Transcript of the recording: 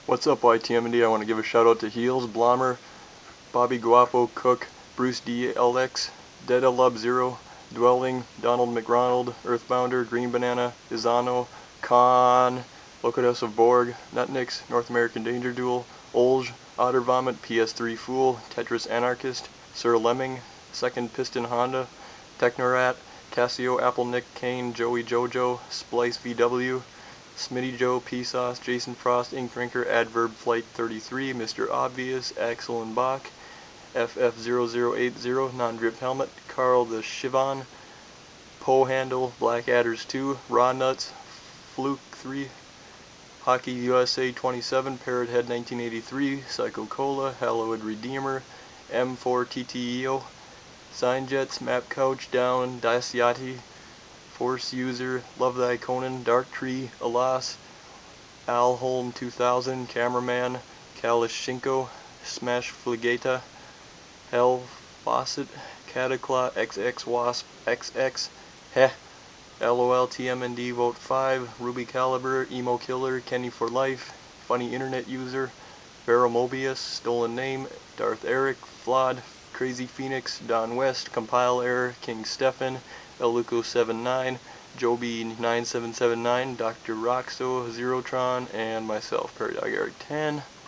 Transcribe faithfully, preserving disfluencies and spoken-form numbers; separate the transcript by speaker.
Speaker 1: What's up, Y T M and D? I want to give a shout out to Heels, Blommer, Bobby Guapo, Cook, Bruce D L X, Deda Lub Zero, Dwelling, Donald McRonald, Earthbounder, Green Banana, Izano, Khan, Locatus of Borg, Nutnix, North American Danger Duel, Olge, Otter Vomit, P S three Fool, Tetris Anarchist, Sir Lemming, Second Piston Honda, Technorat, Casio, Apple Nick, Kane, Joey Jojo, Splice V W, Smitty Joe, P-Sauce, Jason Frost, Ink Drinker, Adverb Flight thirty-three, Mister Obvious, Axel and Bach, F F zero zero eight zero, Non-Drip Helmet, Carl the Shivan, Poe Handle, Blackadders two, Raw Nuts, Fluke three, Hockey U S A twenty-seven, Parrot Head nineteen eighty-three, Psycho Cola, Hallowed Redeemer, M four T T E O, Sign Jets, Map Couch, Down, Daciati, Force User, Love Thy Conan, Dark Tree, Alas, Al Holm two thousand, Cameraman, Kalashchenko, Smash Fligata, Hell Faucet, Cataclaw, X X Wasp, X X, Heh, LOL T M N D Vote five, Ruby Caliber, Emo Killer, Kenny for Life, Funny Internet User, Barrow Mobius, Stolen Name, Darth Eric, Flawed, Crazy Phoenix, Don West, Compile Error, King Stefan, Eluco seventy-nine, Joby nine seven seven nine, Doctor Roxo, Zerotron, and myself, Paradog Eric ten.